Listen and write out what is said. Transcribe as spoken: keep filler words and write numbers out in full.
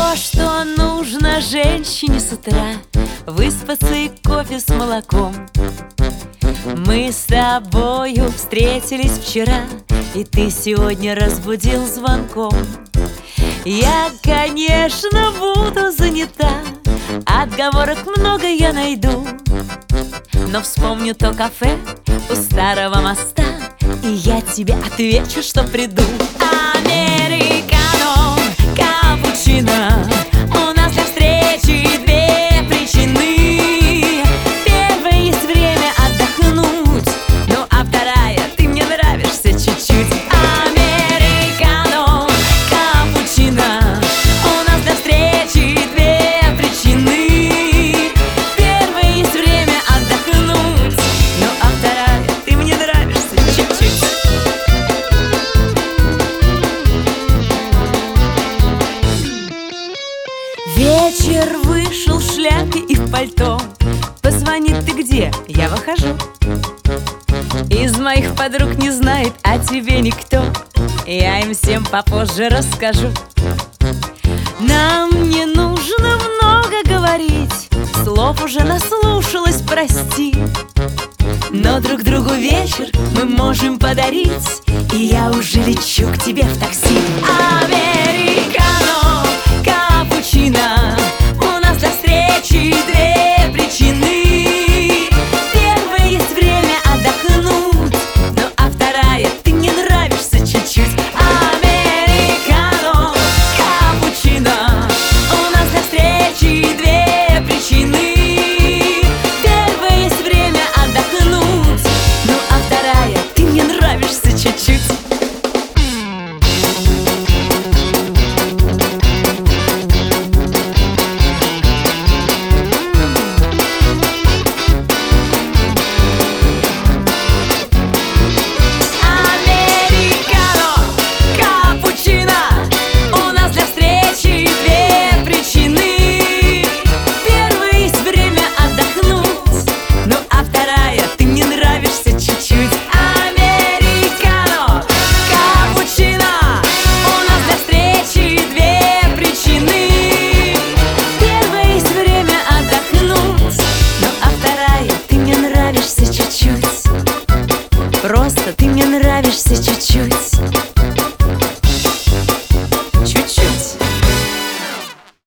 Все, что нужно женщине с утра: выспаться и кофе с молоком. Мы с тобою встретились вчера, и ты сегодня разбудил звонком. Я, конечно, буду занята, отговорок много я найду, но вспомню то кафе у старого моста, и я тебе отвечу, что приду. Американо, капучино, у нас для встречи две причины. Первая — есть время отдохнуть, ну а вторая — ты мне нравишься чуть-чуть. Американо, капучино, у нас для встречи две причины. Первая — есть время отдохнуть, ну а вторая — ты мне нравишься чуть-чуть. Вечер вышел в шляпе и в пальто. Позвонит: ты где? Я выхожу. Из моих подруг не знает о тебе никто, я им всем попозже расскажу. Нам не нужно много говорить, слов уже наслушалась, прости. Но друг другу вечер мы можем подарить, и я уже лечу к тебе в такси. Америка.